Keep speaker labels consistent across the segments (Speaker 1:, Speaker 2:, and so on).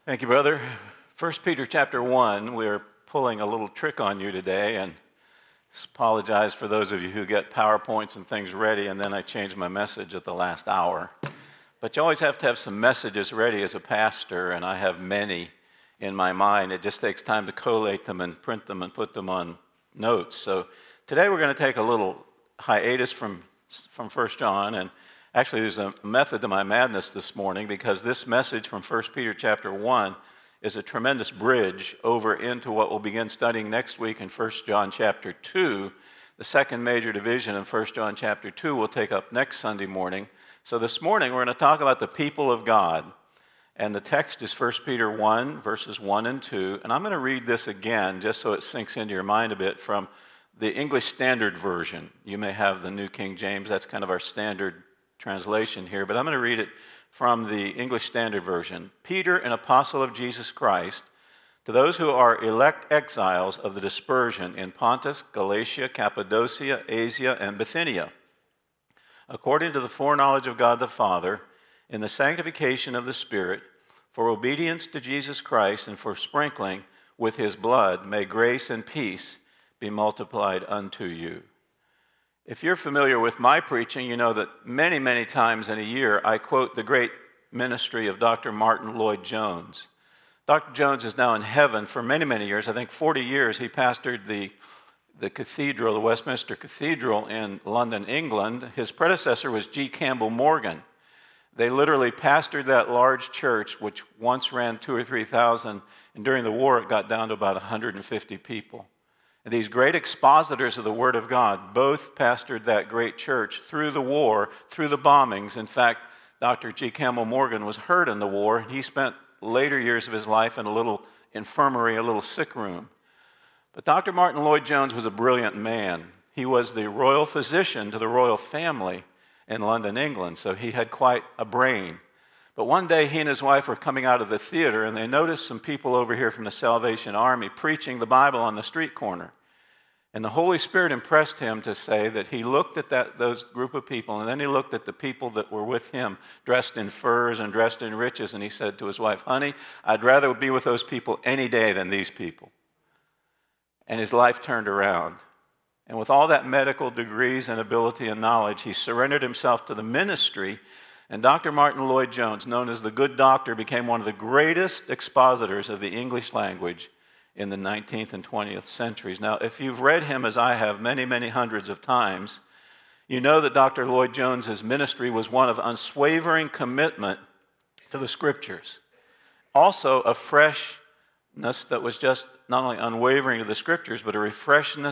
Speaker 1: Thank you, brother. 1 Peter chapter 1, we're pulling a little trick on you today, and apologize for those of you who get PowerPoints and things ready, and then I change my message at the last hour. But you always have to have some messages ready as a pastor, and I have many in my mind. It just takes time to collate them and print them and put them on notes. So today we're going to take a little hiatus from 1 John, and actually there's a method to my madness this morning, because this message from 1 Peter chapter 1 is a tremendous bridge over into what we'll begin studying next week in 1 John chapter 2. The second major division in 1 John chapter 2 we'll take up next Sunday morning. So this morning we're going to talk about the people of God. And the text is 1 Peter 1, verses 1 and 2. And I'm going to read this again just so it sinks into your mind a bit from the English Standard Version. You may have the New King James. That's kind of our standard translation here. But I'm going to read it from the English Standard Version. Peter, an apostle of Jesus Christ, to those who are elect exiles of the dispersion in Pontus, Galatia, Cappadocia, Asia, and Bithynia, according to the foreknowledge of God the Father, in the sanctification of the Spirit, for obedience to Jesus Christ and for sprinkling with his blood, may grace and peace be multiplied unto you. If you're familiar with my preaching, you know that many, many times in a year I quote the great ministry of Dr. Martin Lloyd-Jones. Dr. Jones is now in heaven for many, many years. I think 40 years he pastored the cathedral, the Westminster Cathedral in London, England. His predecessor was G. Campbell Morgan. They literally pastored that large church, which once ran 2,000 or 3,000, and during the war it got down to about 150 people. And these great expositors of the Word of God both pastored that great church through the war, through the bombings. In fact, Dr. G. Campbell Morgan was hurt in the war, and he spent later years of his life in a little infirmary, a little sick room. But Dr. Martin Lloyd-Jones was a brilliant man. He was the royal physician to the royal family in London, England, so he had quite a brain. But one day he and his wife were coming out of the theater, and they noticed some people over here from the Salvation Army preaching the Bible on the street corner. And the Holy Spirit impressed him to say that he looked at those group of people, and then he looked at the people that were with him, dressed in furs and dressed in riches, and he said to his wife, "Honey, I'd rather be with those people any day than these people." And his life turned around. And with all that medical degrees and ability and knowledge, he surrendered himself to the ministry. And Dr. Martin Lloyd-Jones, known as the Good Doctor, became one of the greatest expositors of the English language in the 19th and 20th centuries. Now, if you've read him, as I have, many, many hundreds of times, you know that Dr. Lloyd-Jones' ministry was one of unswavering commitment to the Scriptures. Also, a freshness that was just not only unwavering to the Scriptures, but a refreshing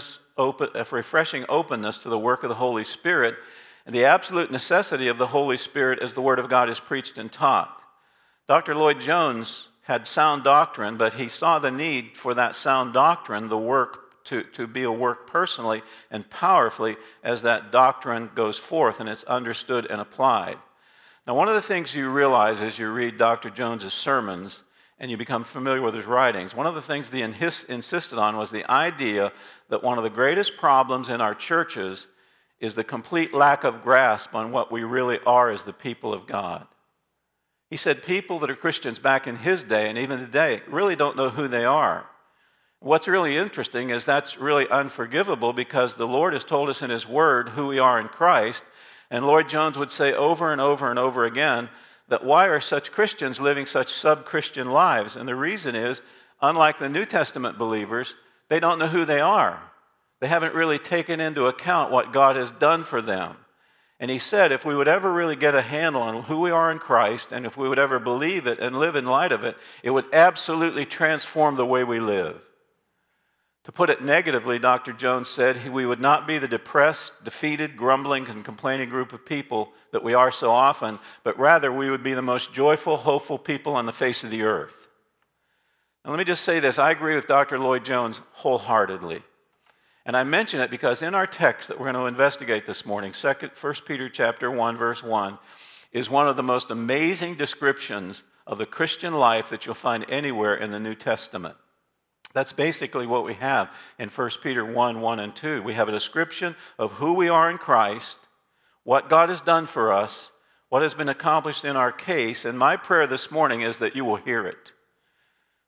Speaker 1: openness to the work of the Holy Spirit, and the absolute necessity of the Holy Spirit as the Word of God is preached and taught. Dr. Lloyd-Jones had sound doctrine, but he saw the need for that sound doctrine, the work, to be a work personally and powerfully as that doctrine goes forth and it's understood and applied. Now, one of the things you realize as you read Dr. Jones's sermons and you become familiar with his writings, one of the things he insisted on was the idea that one of the greatest problems in our churches is the complete lack of grasp on what we really are as the people of God. He said people that are Christians back in his day and even today really don't know who they are. What's really interesting is that's really unforgivable, because the Lord has told us in his word who we are in Christ, and Lloyd-Jones would say over and over and over again that why are such Christians living such sub-Christian lives? And the reason is, unlike the New Testament believers, they don't know who they are. They haven't really taken into account what God has done for them. And he said if we would ever really get a handle on who we are in Christ, and if we would ever believe it and live in light of it, it would absolutely transform the way we live. To put it negatively, Dr. Jones said we would not be the depressed, defeated, grumbling, and complaining group of people that we are so often, but rather we would be the most joyful, hopeful people on the face of the earth. Now let me just say this. I agree with Dr. Lloyd-Jones wholeheartedly. And I mention it because in our text that we're going to investigate this morning, 1 Peter chapter 1, verse 1, is one of the most amazing descriptions of the Christian life that you'll find anywhere in the New Testament. That's basically what we have in 1 Peter 1, 1 and 2. We have a description of who we are in Christ, what God has done for us, what has been accomplished in our case, and my prayer this morning is that you will hear it.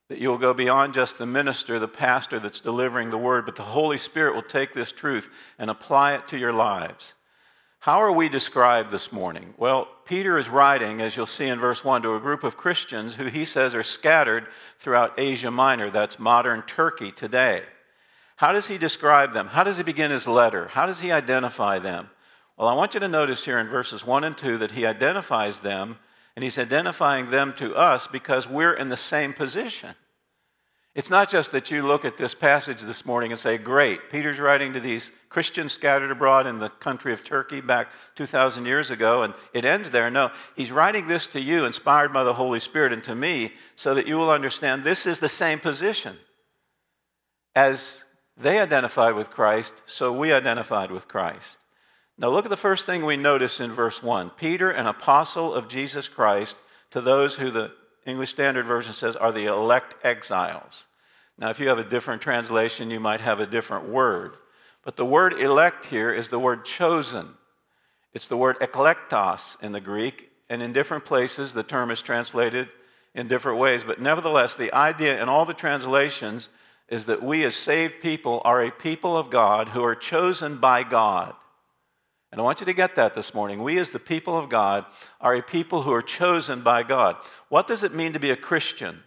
Speaker 1: That you'll go beyond just the minister, the pastor that's delivering the word, but the Holy Spirit will take this truth and apply it to your lives. How are we described this morning? Well, Peter is writing, as you'll see in verse 1, to a group of Christians who he says are scattered throughout Asia Minor. That's modern Turkey today. How does he describe them? How does he begin his letter? How does he identify them? Well, I want you to notice here in verses 1 and 2 that he identifies them, and he's identifying them to us because we're in the same position. It's not just that you look at this passage this morning and say, great, Peter's writing to these Christians scattered abroad in the country of Turkey back 2,000 years ago, and it ends there. No, he's writing this to you, inspired by the Holy Spirit, and to me, so that you will understand this is the same position. As they identified with Christ, so we identified with Christ. Now look at the first thing we notice in verse 1. Peter, an apostle of Jesus Christ, to those who the English Standard Version says are the elect exiles. Now if you have a different translation, you might have a different word. But the word elect here is the word chosen. It's the word eklektos in the Greek, and in different places the term is translated in different ways. But nevertheless, the idea in all the translations is that we as saved people are a people of God who are chosen by God. And I want you to get that this morning. We as the people of God are a people who are chosen by God. What does it mean to be a Christian?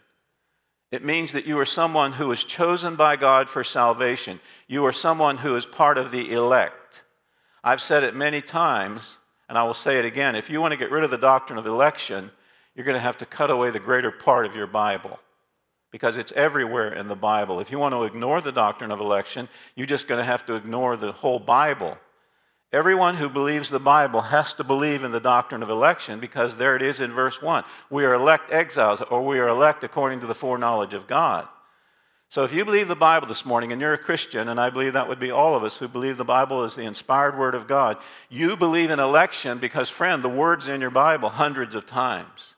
Speaker 1: It means that you are someone who is chosen by God for salvation. You are someone who is part of the elect. I've said it many times, and I will say it again. If you want to get rid of the doctrine of election, you're going to have to cut away the greater part of your Bible, because it's everywhere in the Bible. If you want to ignore the doctrine of election, you're just going to have to ignore the whole Bible. Everyone who believes the Bible has to believe in the doctrine of election, because there it is in verse 1. We are elect exiles, or we are elect according to the foreknowledge of God. So if you believe the Bible this morning, and you're a Christian, and I believe that would be all of us who believe the Bible is the inspired Word of God, you believe in election because, friend, the Word's in your Bible hundreds of times.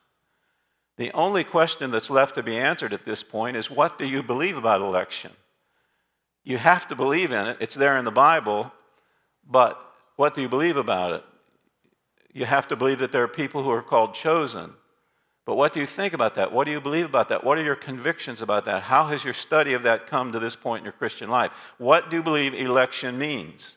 Speaker 1: The only question that's left to be answered at this point is, what do you believe about election? You have to believe in it. It's there in the Bible, but what do you believe about it? You have to believe that there are people who are called chosen. But what do you think about that? What do you believe about that? What are your convictions about that? How has your study of that come to this point in your Christian life? What do you believe election means?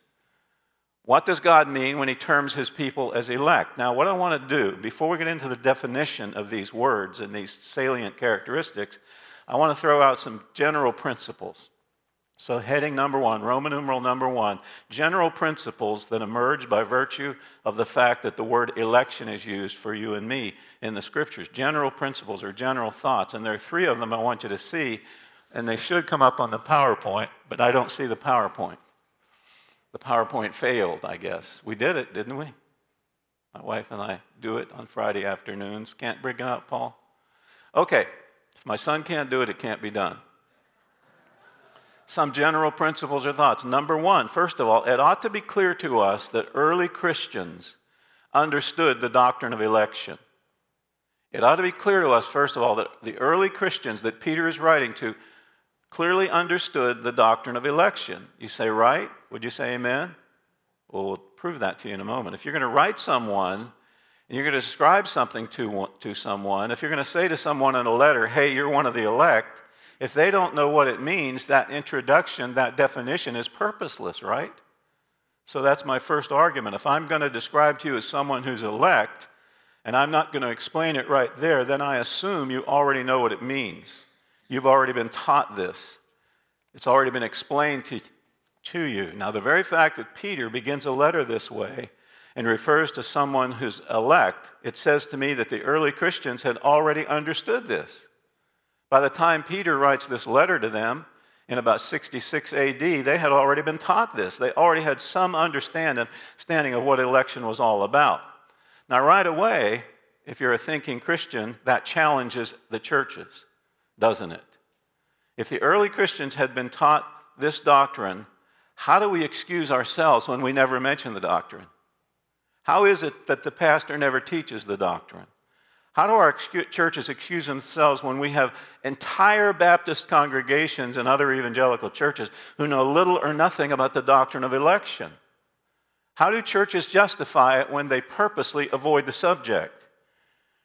Speaker 1: What does God mean when he terms his people as elect? Now, what I want to do, before we get into the definition of these words and these salient characteristics, I want to throw out some general principles. So heading number 1, Roman numeral number 1, general principles that emerge by virtue of the fact that the word election is used for you and me in the Scriptures. General principles or general thoughts, and there are 3 of them I want you to see, and they should come up on the PowerPoint, but I don't see the PowerPoint. The PowerPoint failed, I guess. We did it, didn't we? My wife and I do it on Friday afternoons. Can't bring it up, Paul? Okay, if my son can't do it, it can't be done. Some general principles or thoughts. Number 1, first of all, it ought to be clear to us that early Christians understood the doctrine of election. It ought to be clear to us, first of all, that the early Christians that Peter is writing to clearly understood the doctrine of election. You say, right? Would you say amen? Well, we'll prove that to you in a moment. If you're going to write someone and you're going to describe something to someone, if you're going to say to someone in a letter, hey, you're one of the elect, if they don't know what it means, that introduction, that definition is purposeless, right? So that's my first argument. If I'm going to describe to you as someone who's elect, and I'm not going to explain it right there, then I assume you already know what it means. You've already been taught this. It's already been explained to you. Now, the very fact that Peter begins a letter this way and refers to someone who's elect, it says to me that the early Christians had already understood this. By the time Peter writes this letter to them in about 66 AD, they had already been taught this. They already had some understanding of what election was all about. Now, right away, if you're a thinking Christian, that challenges the churches, doesn't it? If the early Christians had been taught this doctrine, how do we excuse ourselves when we never mention the doctrine? How is it that the pastor never teaches the doctrine? How do our churches excuse themselves when we have entire Baptist congregations and other evangelical churches who know little or nothing about the doctrine of election? How do churches justify it when they purposely avoid the subject?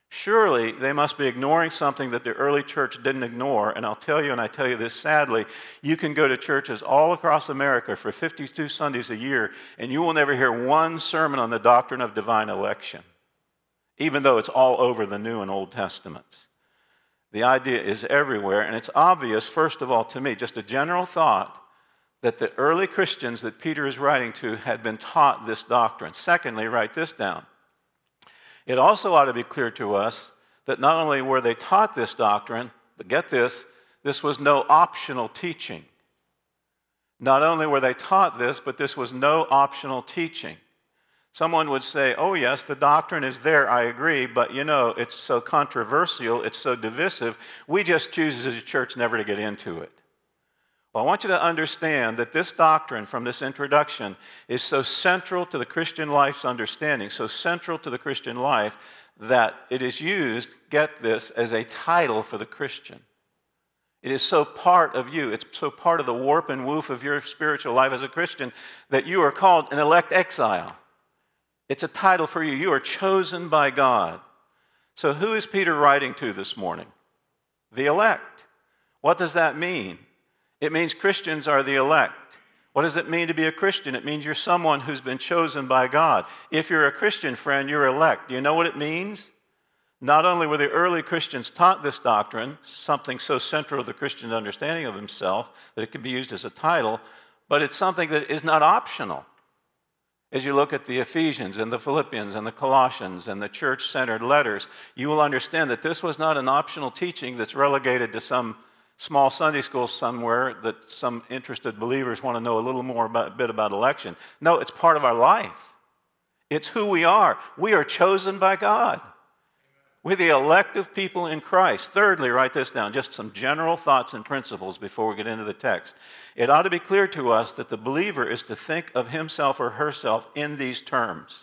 Speaker 1: Surely they must be ignoring something that the early church didn't ignore. And I'll tell you, and I tell you this sadly, you can go to churches all across America for 52 Sundays a year, and you will never hear one sermon on the doctrine of divine election, even though it's all over the New and Old Testaments. The idea is everywhere, and it's obvious, first of all, to me, just a general thought, that the early Christians that Peter is writing to had been taught this doctrine. Secondly, write this down. It also ought to be clear to us that not only were they taught this doctrine, but get this, this was no optional teaching. Not only were they taught this, but this was no optional teaching. Someone would say, oh yes, the doctrine is there, I agree, but you know, it's so controversial, it's so divisive, we just choose as a church never to get into it. Well, I want you to understand that this doctrine from this introduction is so central to the Christian life's understanding, so central to the Christian life, that it is used, get this, as a title for the Christian. It is so part of you, it's so part of the warp and woof of your spiritual life as a Christian that you are called an elect exile. It's a title for you. You are chosen by God. So who is Peter writing to this morning? The elect. What does that mean? It means Christians are the elect. What does it mean to be a Christian? It means you're someone who's been chosen by God. If you're a Christian, friend, you're elect. Do you know what it means? Not only were the early Christians taught this doctrine, something so central to the Christian understanding of himself that it can be used as a title, but it's something that is not optional. As you look at the Ephesians and the Philippians and the Colossians and the church-centered letters, you will understand that this was not an optional teaching that's relegated to some small Sunday school somewhere that some interested believers want to know a little more bit about election. No, it's part of our life. It's who we are. We are chosen by God. We're the elective people in Christ. Thirdly, write this down, just some general thoughts and principles before we get into the text. It ought to be clear to us that the believer is to think of himself or herself in these terms.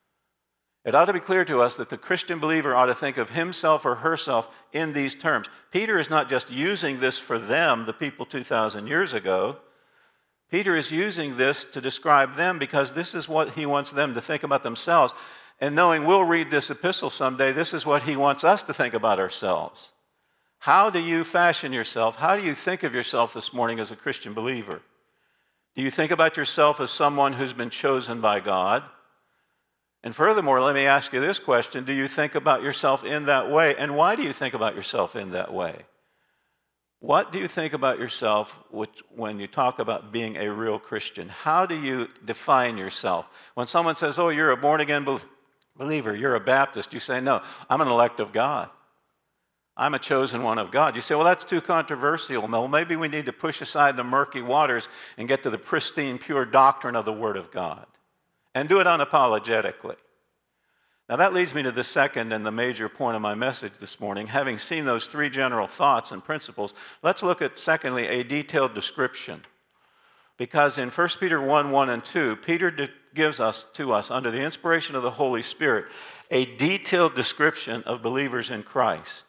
Speaker 1: It ought to be clear to us that the Christian believer ought to think of himself or herself in these terms. Peter is not just using this for them, the people 2,000 years ago. Peter is using this to describe them because this is what he wants them to think about themselves. And knowing we'll read this epistle someday, this is what he wants us to think about ourselves. How do you fashion yourself? How do you think of yourself this morning as a Christian believer? Do you think about yourself as someone who's been chosen by God? And furthermore, let me ask you this question. Do you think about yourself in that way? And why do you think about yourself in that way? What do you think about yourself when you talk about being a real Christian? How do you define yourself? When someone says, oh, you're a born-again believer, you're a Baptist, you say, no, I'm an elect of God. I'm a chosen one of God. You say, well, that's too controversial. Well, maybe we need to push aside the murky waters and get to the pristine, pure doctrine of the Word of God. And do it unapologetically. Now that leads me to the second and the major point of my message this morning. Having seen those three general thoughts and principles, let's look at, secondly, a detailed description. Because in 1 Peter 1:1 and 2, Peter gives to us, under the inspiration of the Holy Spirit, a detailed description of believers in Christ.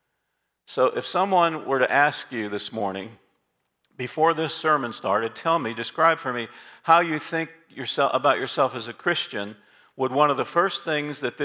Speaker 1: So if someone were to ask you this morning, before this sermon started, describe for me how you think about yourself as a Christian, would one of the first things that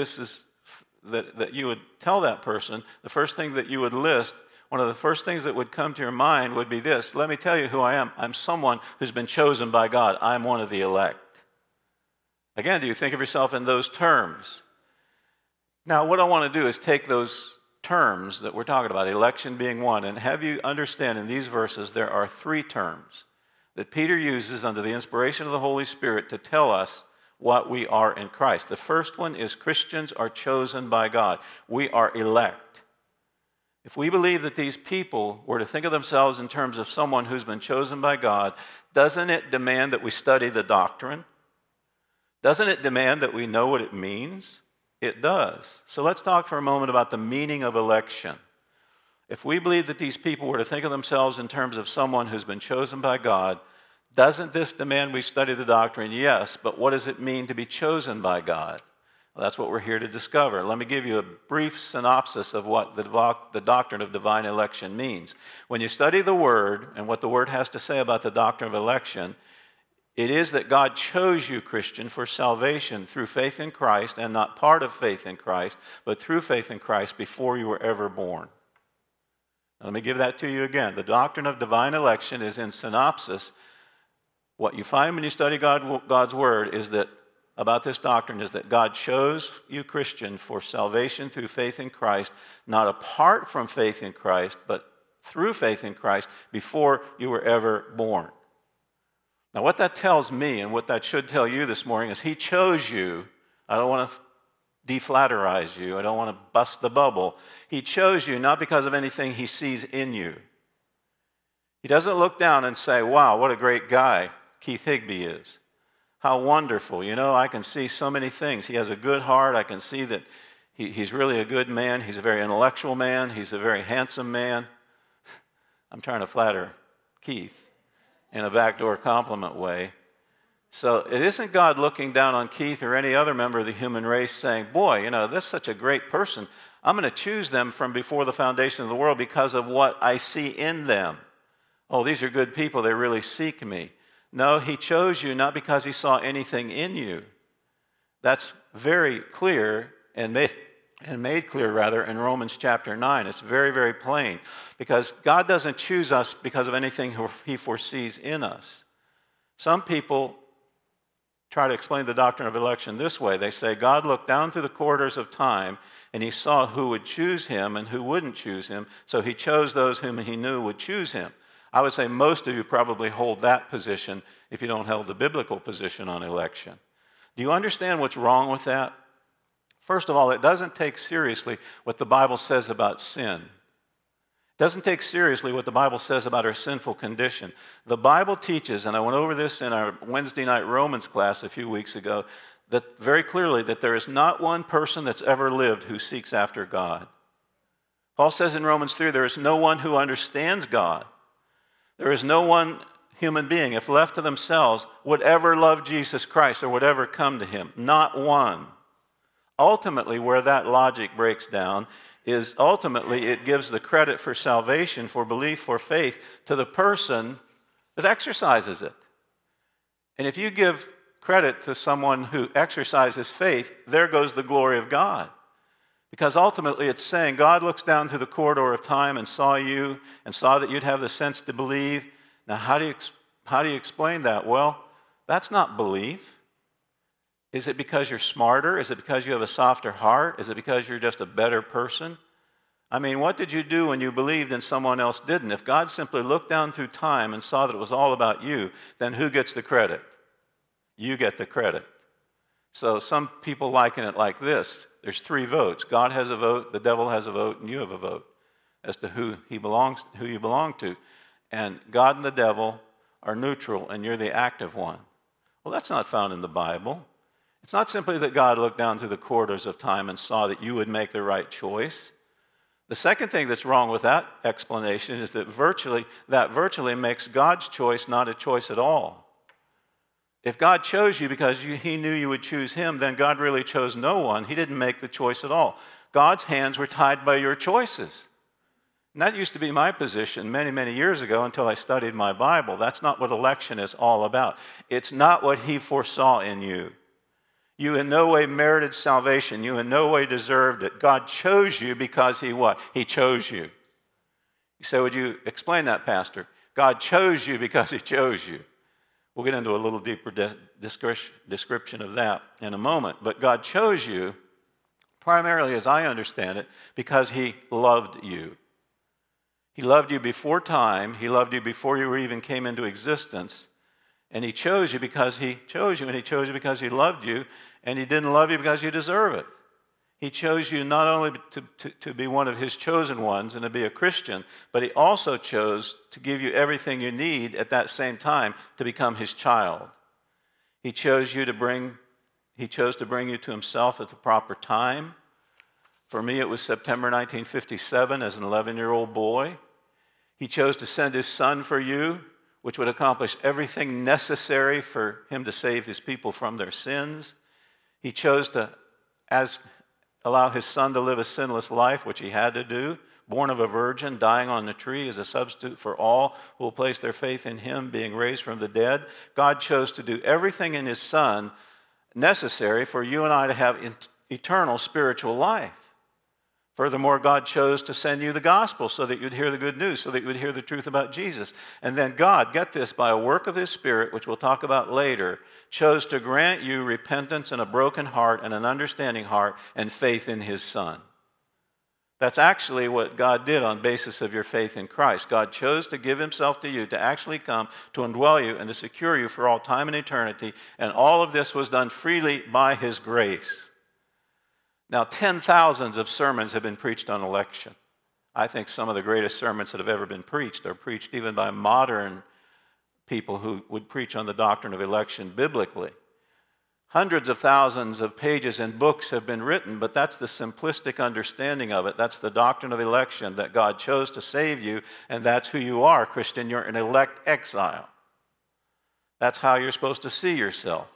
Speaker 1: you would tell that person, the first thing that you would list, one of the first things that would come to your mind would be this: let me tell you who I am. I'm someone who's been chosen by God. I'm one of the elect. Again, do you think of yourself in those terms? Now, what I want to do is take those terms that we're talking about, election being one, and have you understand in these verses there are three terms that Peter uses under the inspiration of the Holy Spirit to tell us what we are in Christ. The first one is Christians are chosen by God. We are elect. If we believe that these people were to think of themselves in terms of someone who's been chosen by God, doesn't it demand that we study the doctrine? Doesn't it demand that we know what it means? It does. So let's talk for a moment about the meaning of election. If we believe that these people were to think of themselves in terms of someone who's been chosen by God, doesn't this demand we study the doctrine? Yes, but what does it mean to be chosen by God? Well, that's what we're here to discover. Let me give you a brief synopsis of what the doctrine of divine election means. When you study the Word and what the Word has to say about the doctrine of election, It is that God chose you, Christian, for salvation through faith in Christ, and not part of faith in Christ, but through faith in Christ before you were ever born. Now, let me give that to you again. The doctrine of divine election is in synopsis. What you find when you study God's Word is that about this doctrine is that God chose you, Christian, for salvation through faith in Christ, not apart from faith in Christ, but through faith in Christ before you were ever born. Now, what that tells me and what that should tell you this morning is He chose you. I don't want to deflatterize you. I don't want to bust the bubble. He chose you not because of anything He sees in you. He doesn't look down and say, wow, what a great guy Keith Higbee is. How wonderful. You know, I can see so many things. He has a good heart. I can see that he's really a good man. He's a very intellectual man. He's a very handsome man. I'm trying to flatter Keith in a backdoor compliment way. So it isn't God looking down on Keith or any other member of the human race saying, boy, you know, this is such a great person. I'm going to choose them from before the foundation of the world because of what I see in them. Oh, these are good people. They really seek me. No, He chose you not because He saw anything in you. That's very clear and made clear in Romans chapter 9. It's very, very plain. Because God doesn't choose us because of anything He foresees in us. Some people try to explain the doctrine of election this way. They say God looked down through the corridors of time and He saw who would choose Him and who wouldn't choose Him, so He chose those whom He knew would choose Him. I would say most of you probably hold that position if you don't hold the biblical position on election. Do you understand what's wrong with that? First of all, it doesn't take seriously what the Bible says about sin. It doesn't take seriously what the Bible says about our sinful condition. The Bible teaches, and I went over this in our Wednesday night Romans class a few weeks ago, that very clearly that there is not one person that's ever lived who seeks after God. Paul says in Romans 3, there is no one who understands God. There is no one human being, if left to themselves, would ever love Jesus Christ or would ever come to Him. Not one. Ultimately, where that logic breaks down is ultimately it gives the credit for salvation, for belief, for faith to the person that exercises it. And if you give credit to someone who exercises faith, there goes the glory of God. Because ultimately it's saying God looks down through the corridor of time and saw you and saw that you'd have the sense to believe. Now, how do you explain that? Well, that's not belief. Is it because you're smarter? Is it because you have a softer heart? Is it because you're just a better person? I mean, what did you do when you believed and someone else didn't? If God simply looked down through time and saw that it was all about you, then who gets the credit? You get the credit. So some people liken it like this. There's 3 votes. God has a vote, the devil has a vote, and you have a vote as to who you belong to. And God and the devil are neutral, and you're the active one. Well, that's not found in the Bible. It's not simply that God looked down through the corridors of time and saw that you would make the right choice. The second thing that's wrong with that explanation is that virtually makes God's choice not a choice at all. If God chose you because He knew you would choose Him, then God really chose no one. He didn't make the choice at all. God's hands were tied by your choices. And that used to be my position many, many years ago until I studied my Bible. That's not what election is all about. It's not what He foresaw in you. You in no way merited salvation. You in no way deserved it. God chose you because He what? He chose you. You say, would you explain that, Pastor? God chose you because He chose you. We'll get into a little deeper description of that in a moment. But God chose you, primarily as I understand it, because He loved you. He loved you before time. He loved you before you even came into existence. And He chose you because He chose you, and He chose you because He loved you, and He didn't love you because you deserve it. He chose you not only to be one of His chosen ones and to be a Christian, but He also chose to give you everything you need at that same time to become His child. He chose to bring you to Himself at the proper time. For me, it was September 1957 as an 11-year-old boy. He chose to send His Son for you, which would accomplish everything necessary for Him to save His people from their sins. He chose to allow His Son to live a sinless life, which He had to do, born of a virgin, dying on the tree as a substitute for all who will place their faith in him, being raised from the dead. God chose to do everything in his Son necessary for you and I to have eternal spiritual life. Furthermore, God chose to send you the gospel so that you'd hear the good news, so that you would hear the truth about Jesus. And then God, get this, by a work of his Spirit, which we'll talk about later, chose to grant you repentance and a broken heart and an understanding heart and faith in his Son. That's actually what God did on basis of your faith in Christ. God chose to give himself to you, to actually come, to indwell you, and to secure you for all time and eternity. And all of this was done freely by his grace. Now, 10,000s of sermons have been preached on election. I think some of the greatest sermons that have ever been preached are preached even by modern people who would preach on the doctrine of election biblically. Hundreds of thousands of pages and books have been written, but that's the simplistic understanding of it. That's the doctrine of election, that God chose to save you, and that's who you are, Christian. You're an elect exile. That's how you're supposed to see yourself.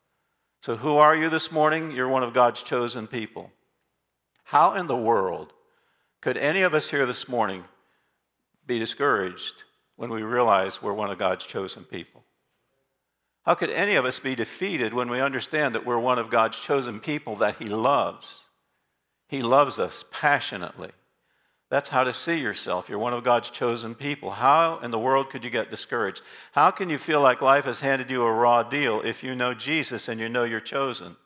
Speaker 1: So who are you this morning? You're one of God's chosen people. How in the world could any of us here this morning be discouraged when we realize we're one of God's chosen people? How could any of us be defeated when we understand that we're one of God's chosen people that he loves? He loves us passionately. That's how to see yourself. You're one of God's chosen people. How in the world could you get discouraged? How can you feel like life has handed you a raw deal if you know Jesus and you know you're chosen?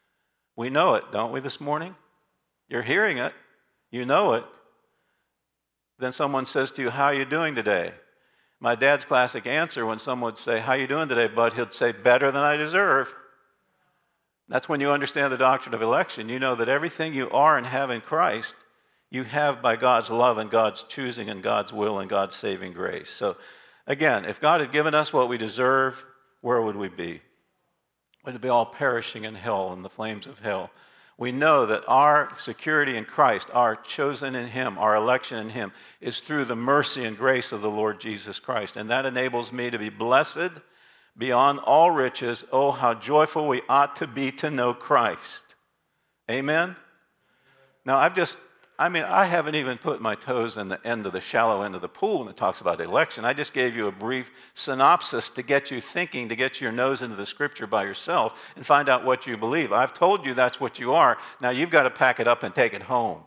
Speaker 1: We know it, don't we, this morning? You're hearing it. You know it. Then someone says to you, how are you doing today? My dad's classic answer when someone would say, how are you doing today, bud? He'd say, better than I deserve. That's when you understand the doctrine of election. You know that everything you are and have in Christ, you have by God's love and God's choosing and God's will and God's saving grace. So again, if God had given us what we deserve, where would we be? We'd be all perishing in hell, in the flames of hell. We know that our security in Christ, our chosen in him, our election in him, is through the mercy and grace of the Lord Jesus Christ. And that enables me to be blessed beyond all riches. Oh, how joyful we ought to be to know Christ. Amen? Now, I haven't even put my toes in the end of the shallow end of the pool when it talks about election. I just gave you a brief synopsis to get you thinking, to get your nose into the scripture by yourself and find out what you believe. I've told you that's what you are. Now you've got to pack it up and take it home.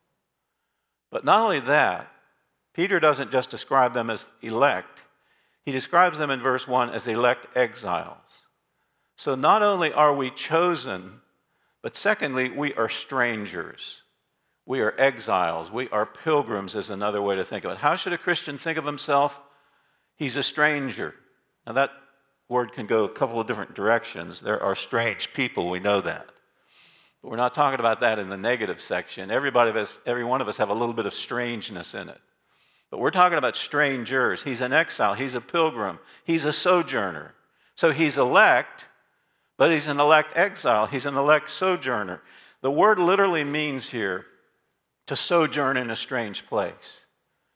Speaker 1: But not only that, Peter doesn't just describe them as elect. He describes them in verse 1 as elect exiles. So not only are we chosen, but secondly, we are strangers. We are exiles. We are pilgrims is another way to think of it. How should a Christian think of himself? He's a stranger. Now that word can go a couple of different directions. There are strange people, we know that. But we're not talking about that in the negative section. Every one of us have a little bit of strangeness in it. But we're talking about strangers. He's an exile. He's a pilgrim. He's a sojourner. So he's elect, but he's an elect exile. He's an elect sojourner. The word literally means here to sojourn in a strange place.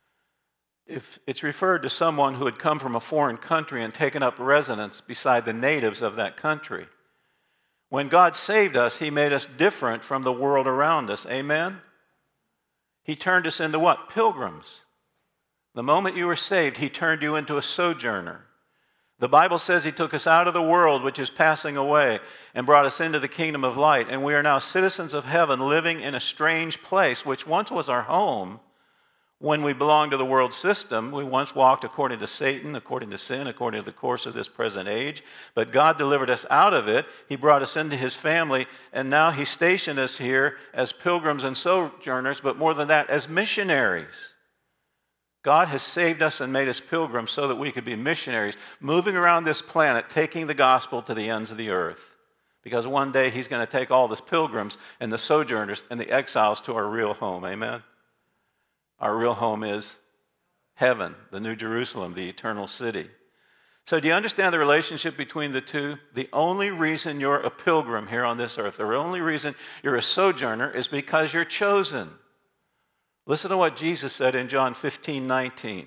Speaker 1: If it's referred to someone who had come from a foreign country and taken up residence beside the natives of that country. When God saved us, he made us different from the world around us. Amen? He turned us into what? Pilgrims. The moment you were saved, he turned you into a sojourner. The Bible says he took us out of the world, which is passing away, and brought us into the kingdom of light. And we are now citizens of heaven, living in a strange place, which once was our home when we belonged to the world system. We once walked according to Satan, according to sin, according to the course of this present age. But God delivered us out of it. He brought us into his family, and now he stationed us here as pilgrims and sojourners, but more than that, as missionaries. God has saved us and made us pilgrims so that we could be missionaries, moving around this planet, taking the gospel to the ends of the earth. Because one day he's going to take all the pilgrims and the sojourners and the exiles to our real home. Amen? Our real home is heaven, the New Jerusalem, the eternal city. So do you understand the relationship between the two? The only reason you're a pilgrim here on this earth, the only reason you're a sojourner is because you're chosen. Listen to what Jesus said in John 15:19.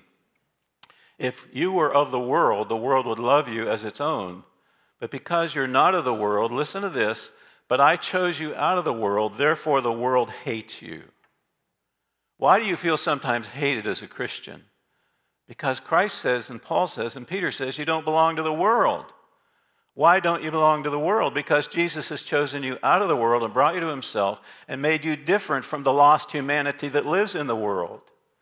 Speaker 1: If you were of the world would love you as its own. But because you're not of the world, listen to this, but I chose you out of the world, therefore the world hates you. Why do you feel sometimes hated as a Christian? Because Christ says, and Paul says, and Peter says, you don't belong to the world. Why don't you belong to the world? Because Jesus has chosen you out of the world and brought you to himself and made you different from the lost humanity that lives in the world.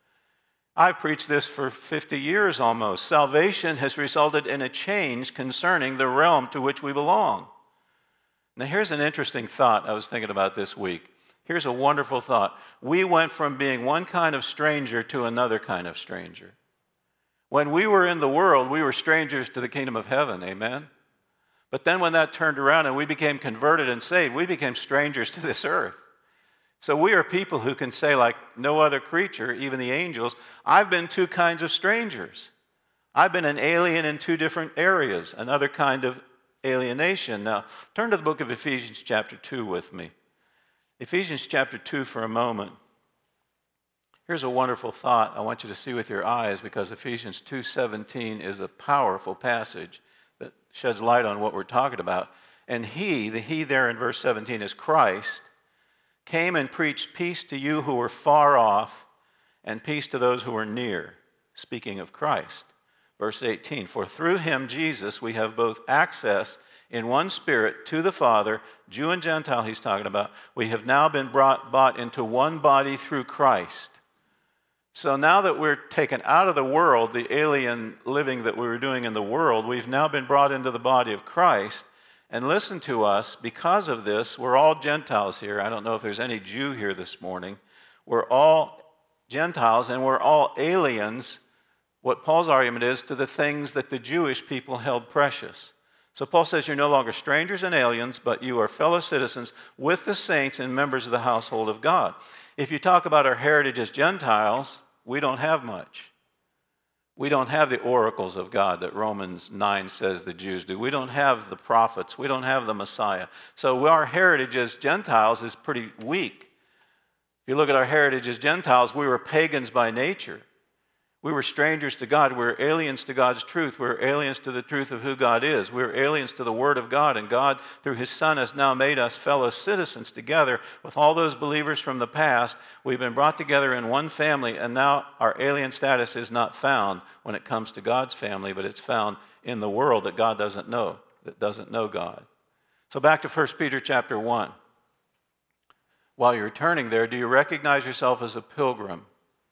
Speaker 1: I've preached this for 50 years almost. Salvation has resulted in a change concerning the realm to which we belong. Now here's an interesting thought I was thinking about this week. Here's a wonderful thought. We went from being one kind of stranger to another kind of stranger. When we were in the world, we were strangers to the kingdom of heaven, amen? But then when that turned around and we became converted and saved, we became strangers to this earth. So we are people who can say, like no other creature, even the angels, I've been two kinds of strangers. I've been an alien in two different areas, another kind of alienation. Now, turn to the book of Ephesians chapter 2 with me. Ephesians chapter 2 for a moment. Here's a wonderful thought I want you to see with your eyes, because Ephesians 2:17 is a powerful passage that sheds light on what we're talking about. And he, the he there in verse 17 is Christ, came and preached peace to you who were far off and peace to those who were near. Speaking of Christ. Verse 18, for through him, Jesus, we have both access in one spirit to the Father, Jew and Gentile he's talking about. We have now been bought into one body through Christ. So now that we're taken out of the world, the alien living that we were doing in the world, we've now been brought into the body of Christ. And listen to us, because of this, we're all Gentiles here. I don't know if there's any Jew here this morning. We're all Gentiles and we're all aliens, what Paul's argument is, to the things that the Jewish people held precious. So Paul says you're no longer strangers and aliens, but you are fellow citizens with the saints and members of the household of God. If you talk about our heritage as Gentiles, we don't have much. We don't have the oracles of God that Romans 9 says the Jews do. We don't have the prophets. We don't have the Messiah. So our heritage as Gentiles is pretty weak. If you look at our heritage as Gentiles, we were pagans by nature. We were strangers to God. We were aliens to God's truth. We were aliens to the truth of who God is. We were aliens to the Word of God. And God, through His Son, has now made us fellow citizens together with all those believers from the past. We've been brought together in one family, and now our alien status is not found when it comes to God's family, but it's found in the world that God doesn't know, that doesn't know God. So back to 1 Peter chapter 1. While you're turning there, do you recognize yourself as a pilgrim?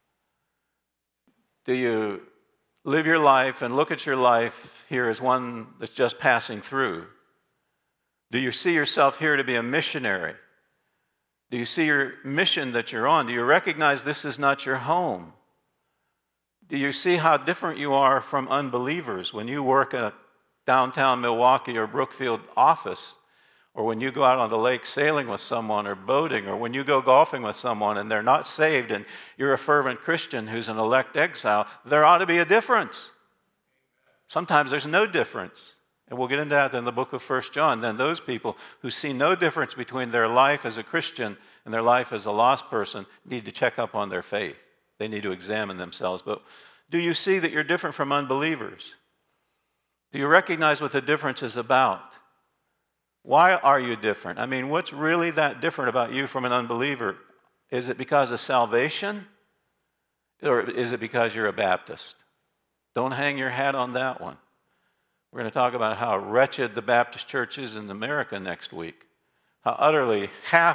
Speaker 1: Do you live your life and look at your life here as one that's just passing through? Do you see yourself here to be a missionary? Do you see your mission that you're on? Do you recognize this is not your home? Do you see how different you are from unbelievers when you work at a downtown Milwaukee or Brookfield office, or when you go out on the lake sailing with someone or boating, or when you go golfing with someone and they're not saved and you're a fervent Christian who's an elect exile? There ought to be a difference. Sometimes there's no difference. And we'll get into that in the book of 1 John. Then those people who see no difference between their life as a Christian and their life as a lost person need to check up on their faith. They need to examine themselves. But do you see that you're different from unbelievers? Do you recognize what the difference is about? Why are you different? I mean, what's really that different about you from an unbeliever? Is it because of salvation? Or is it because you're a Baptist? Don't hang your hat on that one. We're going to talk about how wretched the Baptist church is in America next week. How utterly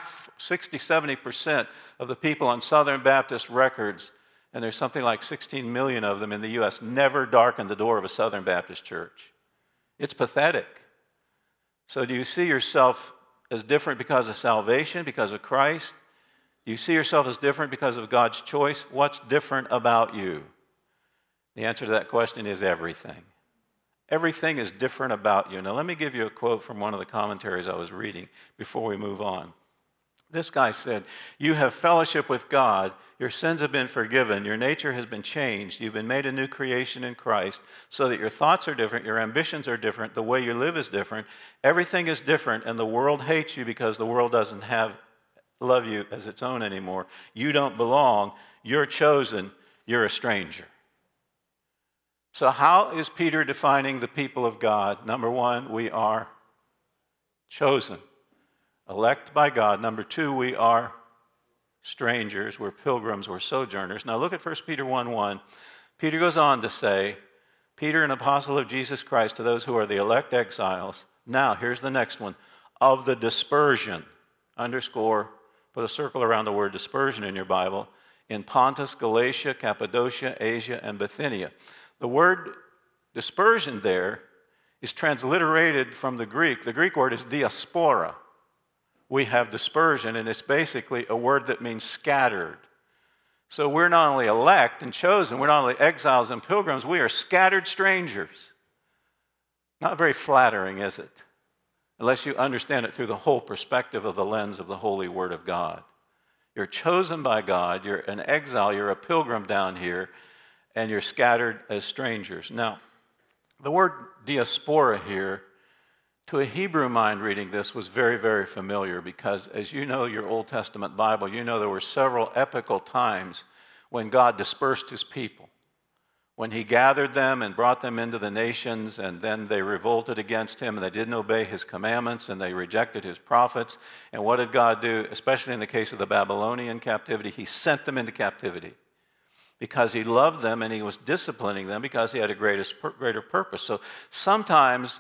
Speaker 1: 60-70% of the people on Southern Baptist records, and there's something like 16 million of them in the U.S., never darkened the door of a Southern Baptist church. It's pathetic. So do you see yourself as different because of salvation, because of Christ? Do you see yourself as different because of God's choice? What's different about you? The answer to that question is everything. Everything is different about you. Now let me give you a quote from one of the commentaries I was reading before we move on. This guy said, "You have fellowship with God, your sins have been forgiven, your nature has been changed, you've been made a new creation in Christ, so that your thoughts are different, your ambitions are different, the way you live is different, everything is different, and the world hates you because the world doesn't love you as its own anymore. You don't belong, you're chosen, you're a stranger." So how is Peter defining the people of God? Number one, we are chosen. Elect by God. Number two, we are strangers, we're pilgrims, we're sojourners. Now look at 1 Peter 1:1. Peter goes on to say, Peter, an apostle of Jesus Christ, to those who are the elect exiles. Now, here's the next one. Of the dispersion, underscore, put a circle around the word dispersion in your Bible, in Pontus, Galatia, Cappadocia, Asia, and Bithynia. The word dispersion there is transliterated from the Greek. The Greek word is diaspora. We have dispersion, and it's basically a word that means scattered. So we're not only elect and chosen, we're not only exiles and pilgrims, we are scattered strangers. Not very flattering, is it? Unless you understand it through the whole perspective of the lens of the Holy Word of God. You're chosen by God, you're an exile, you're a pilgrim down here, and you're scattered as strangers. Now, the word diaspora here, to a Hebrew mind reading this, was very, very familiar because, as you know your Old Testament Bible, you know there were several epical times when God dispersed his people. When he gathered them and brought them into the nations, and then they revolted against him, and they didn't obey his commandments, and they rejected his prophets. And what did God do? Especially in the case of the Babylonian captivity, he sent them into captivity because he loved them and he was disciplining them because he had a greater purpose. So sometimes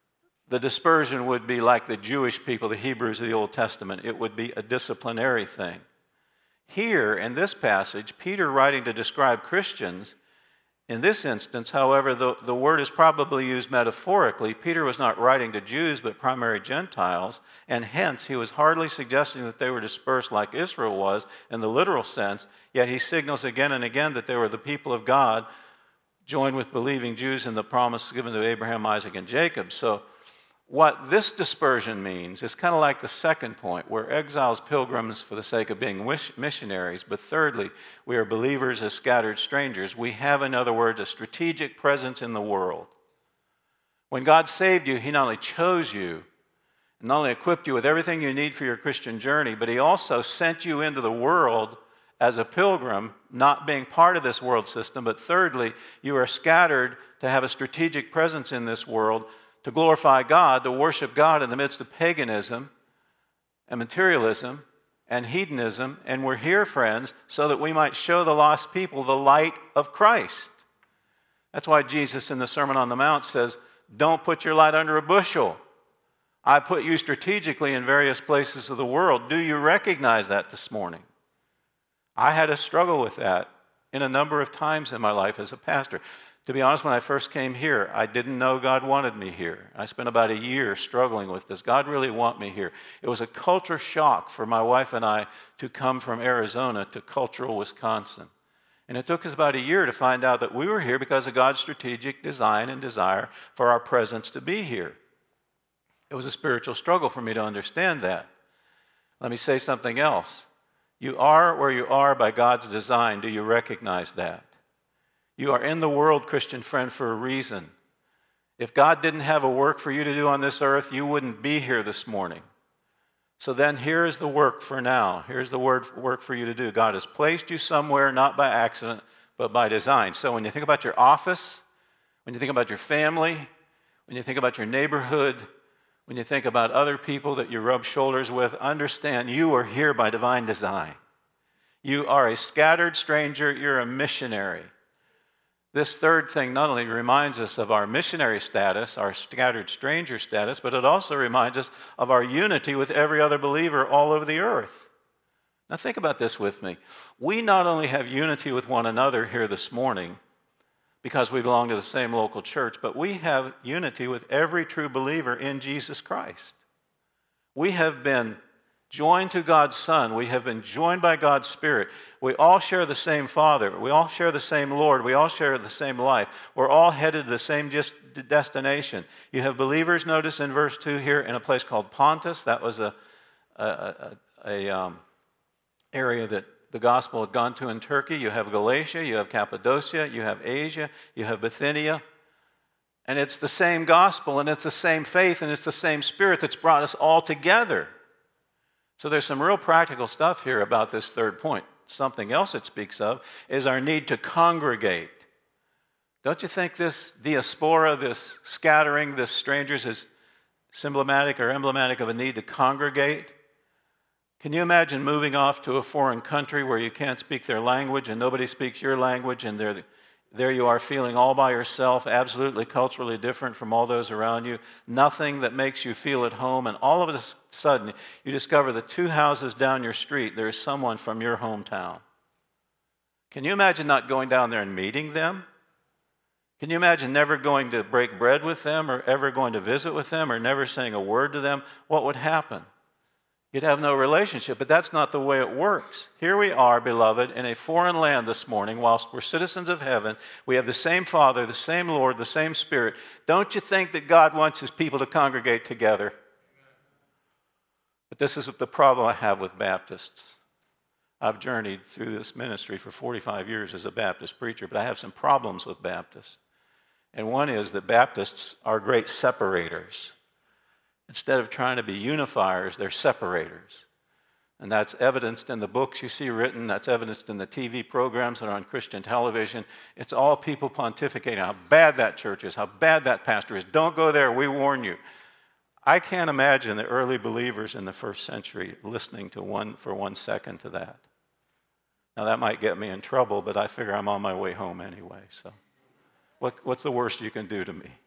Speaker 1: the dispersion would be like the Jewish people, the Hebrews of the Old Testament. It would be a disciplinary thing. Here, in this passage, Peter, writing to describe Christians, in this instance, however, the word is probably used metaphorically. Peter was not writing to Jews, but primarily Gentiles, and hence he was hardly suggesting that they were dispersed like Israel was in the literal sense, yet he signals again and again that they were the people of God, joined with believing Jews in the promise given to Abraham, Isaac, and Jacob. So what this dispersion means is kind of like the second point. We're exiles, pilgrims for the sake of being missionaries, but thirdly, we are believers as scattered strangers. We have, in other words, a strategic presence in the world. When God saved you, he not only chose you, not only equipped you with everything you need for your Christian journey, but he also sent you into the world as a pilgrim, not being part of this world system, but thirdly, you are scattered to have a strategic presence in this world, to glorify God, to worship God in the midst of paganism and materialism and hedonism. And we're here, friends, so that we might show the lost people the light of Christ. That's why Jesus in the Sermon on the Mount says, don't put your light under a bushel. I put you strategically in various places of the world. Do you recognize that this morning? I had a struggle with that in a number of times in my life as a pastor. To be honest, when I first came here, I didn't know God wanted me here. I spent about a year struggling with this. God really want me here? It was a culture shock for my wife and I to come from Arizona to cultural Wisconsin. And it took us about a year to find out that we were here because of God's strategic design and desire for our presence to be here. It was a spiritual struggle for me to understand that. Let me say something else. You are where you are by God's design. Do you recognize that? You are in the world, Christian friend, for a reason. If God didn't have a work for you to do on this earth, you wouldn't be here this morning. So then here is the work for now. Here's the work for you to do. God has placed you somewhere, not by accident, but by design. So when you think about your office, when you think about your family, when you think about your neighborhood, when you think about other people that you rub shoulders with, understand you are here by divine design. You are a scattered stranger. You're a missionary. This third thing not only reminds us of our missionary status, our scattered stranger status, but it also reminds us of our unity with every other believer all over the earth. Now think about this with me. We not only have unity with one another here this morning because we belong to the same local church, but we have unity with every true believer in Jesus Christ. We have been joined to God's Son. We have been joined by God's Spirit. We all share the same Father. We all share the same Lord. We all share the same life. We're all headed to the same destination. You have believers, notice in verse 2 here, in a place called Pontus. That was a area that the gospel had gone to in Turkey. You have Galatia, you have Cappadocia, you have Asia, you have Bithynia. And it's the same gospel, and it's the same faith, and it's the same Spirit that's brought us all together. So there's some real practical stuff here about this third point. Something else it speaks of is our need to congregate. Don't you think this diaspora, this scattering, this strangers is symptomatic or emblematic of a need to congregate? Can you imagine moving off to a foreign country where you can't speak their language and nobody speaks your language, and there you are feeling all by yourself, absolutely culturally different from all those around you, nothing that makes you feel at home, and all of a sudden you discover that 2 houses down your street there is someone from your hometown. Can you imagine not going down there and meeting them? Can you imagine never going to break bread with them, or ever going to visit with them, or never saying a word to them? What would happen? You'd have no relationship, but that's not the way it works. Here we are, beloved, in a foreign land this morning. Whilst we're citizens of heaven, we have the same Father, the same Lord, the same Spirit. Don't you think that God wants His people to congregate together? But this is the problem I have with Baptists. I've journeyed through this ministry for 45 years as a Baptist preacher, but I have some problems with Baptists. And one is that Baptists are great separators. Instead of trying to be unifiers, they're separators. And that's evidenced in the books you see written. That's evidenced in the TV programs that are on Christian television. It's all people pontificating how bad that church is, how bad that pastor is. Don't go there, we warn you. I can't imagine the early believers in the first century listening to for 1 second to that. Now, that might get me in trouble, but I figure I'm on my way home anyway. So what's the worst you can do to me?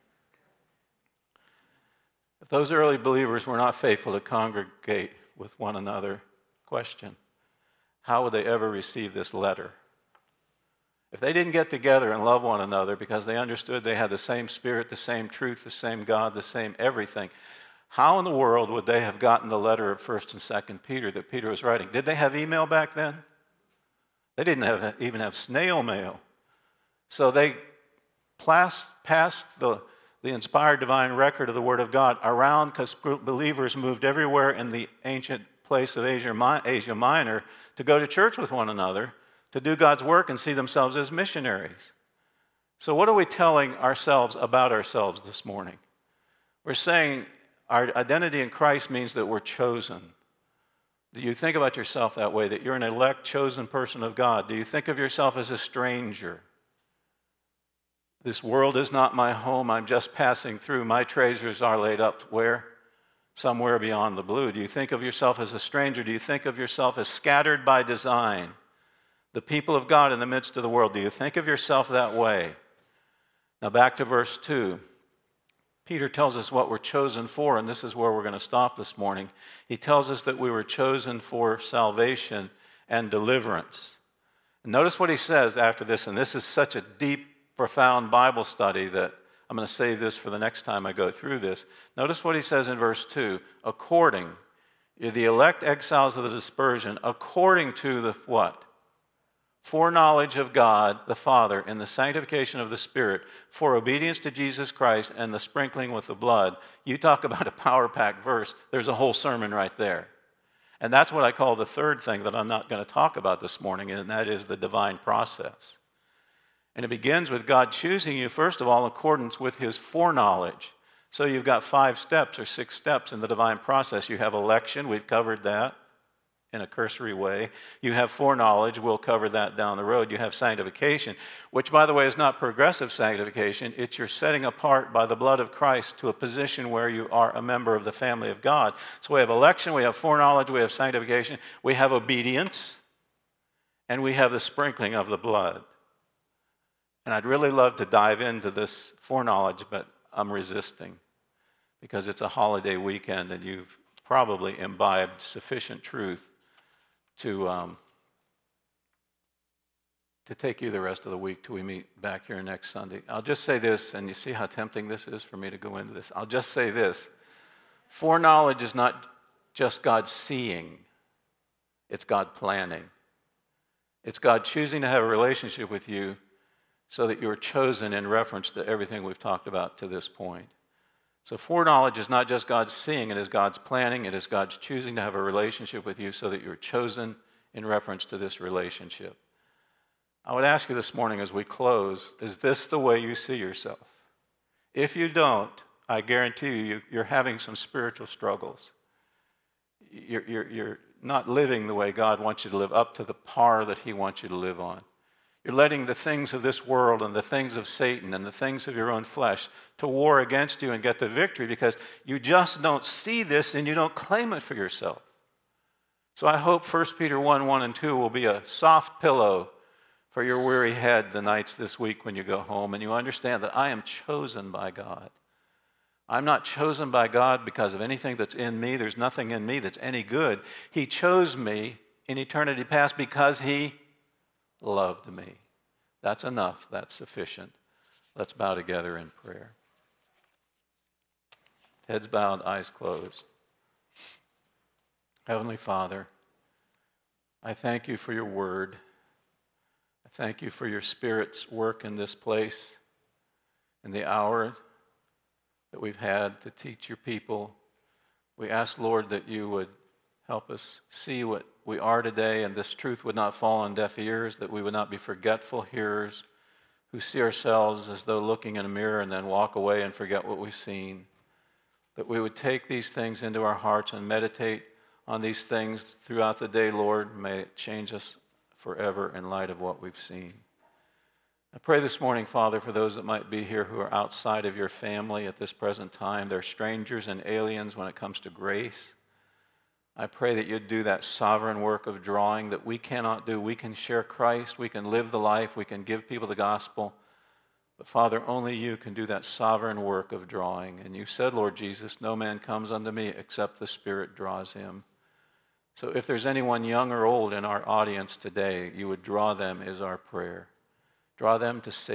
Speaker 1: If those early believers were not faithful to congregate with one another, question, how would they ever receive this letter? If they didn't get together and love one another because they understood they had the same Spirit, the same truth, the same God, the same everything, how in the world would they have gotten the letter of 1st and 2nd Peter that Peter was writing? Did they have email back then? They didn't even have snail mail. So they passed the inspired divine record of the Word of God around, because believers moved everywhere in the ancient place of Asia Minor to go to church with one another, to do God's work and see themselves as missionaries. So what are we telling ourselves about ourselves this morning? We're saying our identity in Christ means that we're chosen. Do you think about yourself that way, that you're an elect, chosen person of God? Do you think of yourself as a stranger? This world is not my home. I'm just passing through. My treasures are laid up where? Somewhere beyond the blue. Do you think of yourself as a stranger? Do you think of yourself as scattered by design? The people of God in the midst of the world. Do you think of yourself that way? Now back to verse 2. Peter tells us what we're chosen for, and this is where we're going to stop this morning. He tells us that we were chosen for salvation and deliverance. And notice what he says after this, and this is such a deep, profound Bible study that I'm going to save this for the next time I go through this. Notice what he says in verse 2. According, you're the elect exiles of the dispersion, according to the what? Foreknowledge of God the Father in the sanctification of the Spirit, for obedience to Jesus Christ and the sprinkling with the blood. You talk about a power-packed verse. There's a whole sermon right there. And that's what I call the third thing that I'm not going to talk about this morning, and that is the divine process. And it begins with God choosing you, first of all, in accordance with His foreknowledge. So you've got 5 steps or 6 steps in the divine process. You have election, we've covered that in a cursory way. You have foreknowledge, we'll cover that down the road. You have sanctification, which, by the way, is not progressive sanctification. It's your setting apart by the blood of Christ to a position where you are a member of the family of God. So we have election, we have foreknowledge, we have sanctification, we have obedience, and we have the sprinkling of the blood. And I'd really love to dive into this foreknowledge, but I'm resisting because it's a holiday weekend and you've probably imbibed sufficient truth to take you the rest of the week till we meet back here next Sunday. I'll just say this, and you see how tempting this is for me to go into this. I'll just say this. Foreknowledge is not just God seeing, it's God planning. It's God choosing to have a relationship with you so that you're chosen in reference to everything we've talked about to this point. So foreknowledge is not just God's seeing, it is God's planning, it is God's choosing to have a relationship with you so that you're chosen in reference to this relationship. I would ask you this morning as we close, is this the way you see yourself? If you don't, I guarantee you're having some spiritual struggles. You're not living the way God wants you to live, up to the par that He wants you to live on. You're letting the things of this world and the things of Satan and the things of your own flesh to war against you and get the victory because you just don't see this and you don't claim it for yourself. So I hope 1 Peter 1 and 2 will be a soft pillow for your weary head the nights this week when you go home, and you understand that I am chosen by God. I'm not chosen by God because of anything that's in me. There's nothing in me that's any good. He chose me in eternity past because He loved me. That's enough. That's sufficient. Let's bow together in prayer. Heads bowed, eyes closed. Heavenly Father, I thank you for your word. I thank you for your Spirit's work in this place, in the hour that we've had to teach your people. We ask, Lord, that you would help us see what we are today, and this truth would not fall on deaf ears, that we would not be forgetful hearers who see ourselves as though looking in a mirror and then walk away and forget what we've seen. That we would take these things into our hearts and meditate on these things throughout the day, Lord. May it change us forever in light of what we've seen. I pray this morning, Father, for those that might be here who are outside of your family at this present time. They're strangers and aliens when it comes to grace. I pray that you'd do that sovereign work of drawing that we cannot do. We can share Christ, we can live the life, we can give people the gospel. But Father, only you can do that sovereign work of drawing. And you said, Lord Jesus, no man comes unto me except the Spirit draws him. So if there's anyone young or old in our audience today, you would draw them is our prayer. Draw them to save.